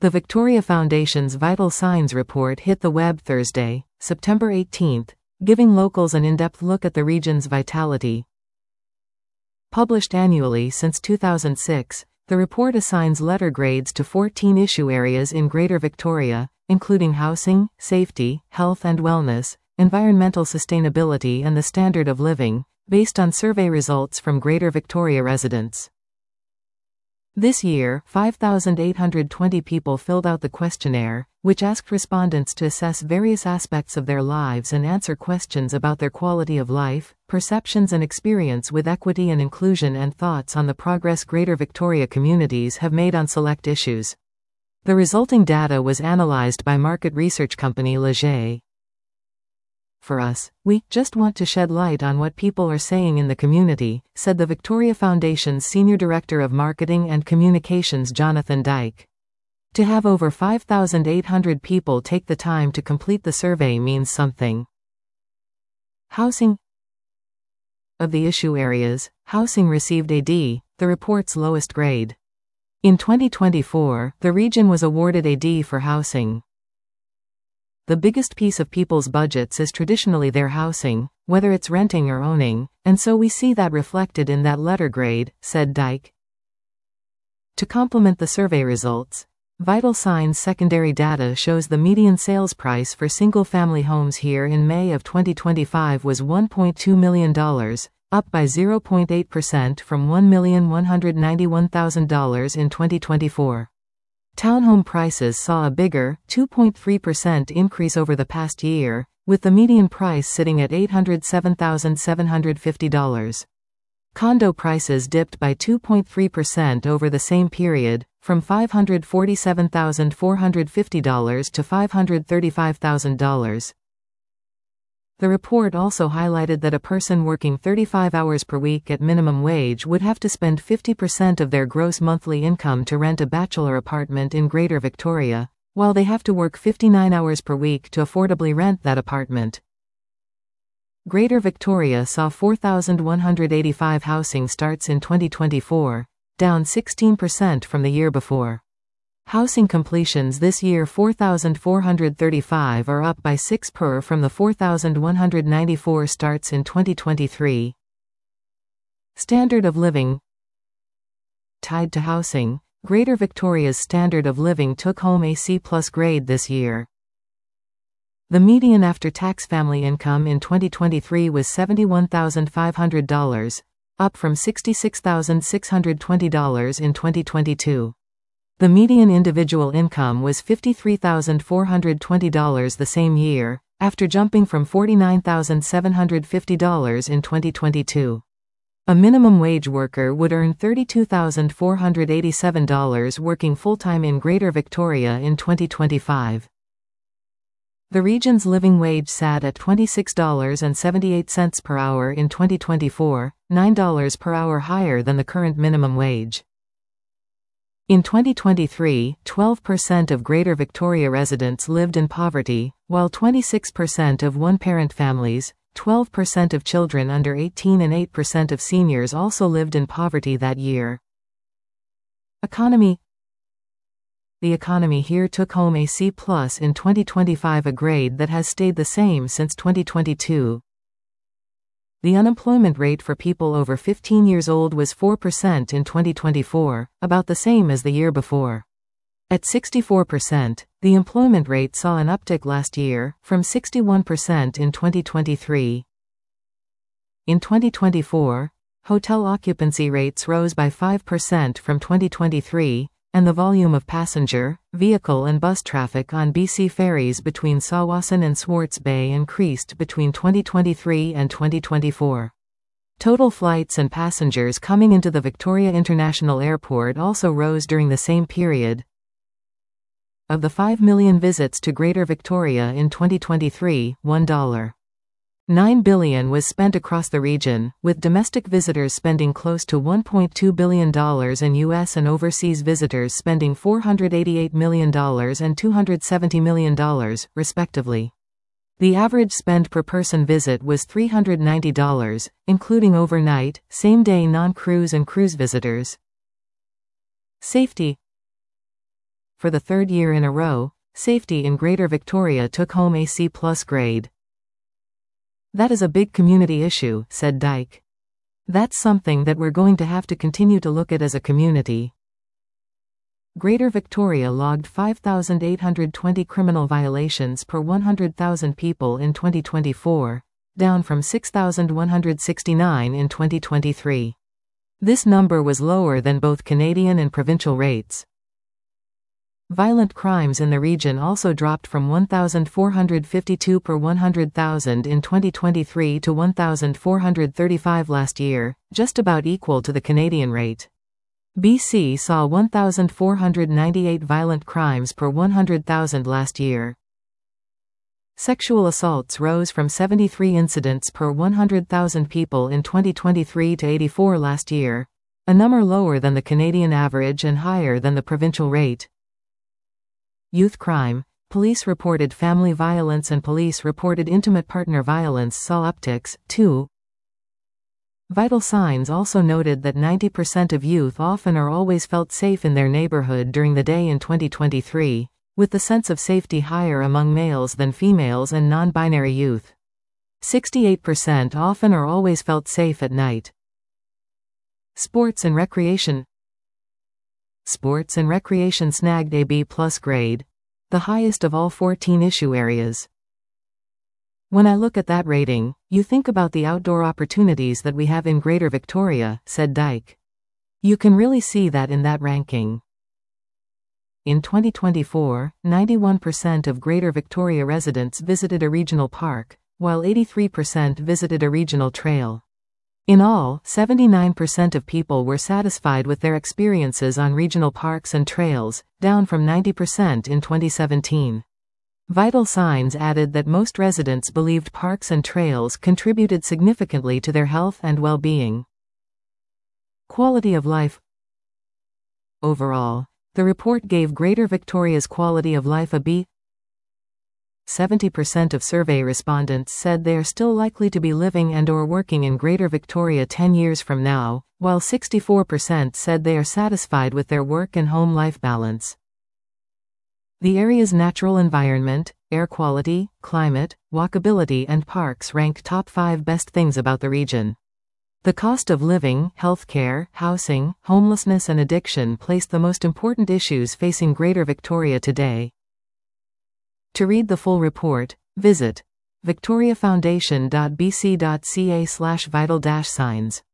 The Victoria Foundation's Vital Signs report hit the web Thursday, September 18, giving locals an in-depth look at the region's vitality. Published annually since 2006, the report assigns letter grades to 14 issue areas in Greater Victoria, including housing, safety, health and wellness, environmental sustainability and the standard of living, based on survey results from Greater Victoria residents. This year, 5,820 people filled out the questionnaire, which asked respondents to assess various aspects of their lives and answer questions about their quality of life, perceptions and experience with equity and inclusion, and thoughts on the progress Greater Victoria communities have made on select issues. The resulting data was analysed by market research company Leger. For us, we just want to shed light on what people are saying in the community, said the Victoria Foundation's Senior Director of Marketing and Communications Jonathan Dyke. To have over 5,800 people take the time to complete the survey means something. Housing. Of the issue areas, housing received a D, the report's lowest grade. In 2024, the region was awarded a D for housing. The biggest piece of people's budgets is traditionally their housing, whether it's renting or owning, and so we see that reflected in that letter grade, said Dyke. To complement the survey results, Vital Signs secondary data shows the median sales price for single-family homes here in May of 2025 was $1.2 million, up by 0.8% from $1,191,000 in 2024. Townhome prices saw a bigger, 2.3% increase over the past year, with the median price sitting at $807,750. Condo prices dipped by 2.3% over the same period, from $547,450 to $535,000. The report also highlighted that a person working 35 hours per week at minimum wage would have to spend 50% of their gross monthly income to rent a bachelor apartment in Greater Victoria, while they have to work 59 hours per week to affordably rent that apartment. Greater Victoria saw 4,185 housing starts in 2024, down 16% from the year before. Housing completions this year 4,435 are up by 6% from the 4,194 starts in 2023. Standard of living. Tied to housing, Greater Victoria's standard of living took home a C+ grade this year. The median after-tax family income in 2023 was $71,500, up from $66,620 in 2022. The median individual income was $53,420 the same year, after jumping from $49,750 in 2022. A minimum wage worker would earn $32,487 working full-time in Greater Victoria in 2025. The region's living wage sat at $26.78 per hour in 2024, $9 per hour higher than the current minimum wage. In 2023, 12% of Greater Victoria residents lived in poverty, while 26% of one-parent families, 12% of children under 18 and 8% of seniors also lived in poverty that year. Economy. The economy here took home a C+ in 2025, a grade that has stayed the same since 2022. The unemployment rate for people over 15 years old was 4% in 2024, about the same as the year before. At 64%, the employment rate saw an uptick last year, from 61% in 2023. In 2024, hotel occupancy rates rose by 5% from 2023, and the volume of passenger, vehicle and bus traffic on BC ferries between Tsawwassen and Swartz Bay increased between 2023 and 2024. Total flights and passengers coming into the Victoria International Airport also rose during the same period. Of the 5 million visits to Greater Victoria in 2023, $1.9 billion was spent across the region, with domestic visitors spending close to $1.2 billion and U.S. and overseas visitors spending $488 million and $270 million, respectively. The average spend per person visit was $390, including overnight, same-day non-cruise and cruise visitors. Safety. for the third year in a row, safety in Greater Victoria took home a C+ grade. "That is a big community issue," said Dyke. "That's something that we're going to have to continue to look at as a community." Greater Victoria logged 5,820 criminal violations per 100,000 people in 2024, down from 6,169 in 2023. This number was lower than both Canadian and provincial rates. Violent crimes in the region also dropped from 1,452 per 100,000 in 2023 to 1,435 last year, just about equal to the Canadian rate. BC saw 1,498 violent crimes per 100,000 last year. Sexual assaults rose from 73 incidents per 100,000 people in 2023 to 84 last year, a number lower than the Canadian average and higher than the provincial rate. Youth crime, police-reported family violence and police-reported intimate partner violence saw upticks, too. Vital Signs also noted that 90% of youth often or always felt safe in their neighborhood during the day in 2023, with the sense of safety higher among males than females and non-binary youth. 68% often or always felt safe at night. Sports and recreation. Sports and recreation snagged a B+ grade, the highest of all 14 issue areas. "When I look at that rating, you think about the outdoor opportunities that we have in Greater Victoria," said Dyke. "You can really see that in that ranking." In 2024, 91% of Greater Victoria residents visited a regional park, while 83% visited a regional trail. In all, 79% of people were satisfied with their experiences on regional parks and trails, down from 90% in 2017. Vital Signs added that most residents believed parks and trails contributed significantly to their health and well-being. Quality of life. Overall, the report gave Greater Victoria's quality of life a B. 70% of survey respondents said they are still likely to be living and/or working in Greater Victoria 10 years from now, while 64% said they are satisfied with their work and home life balance. The area's natural environment, air quality, climate, walkability and parks rank top 5 best things about the region. The cost of living, healthcare, housing, homelessness and addiction placed the most important issues facing Greater Victoria today. To read the full report, visit victoriafoundation.bc.ca/vital-signs.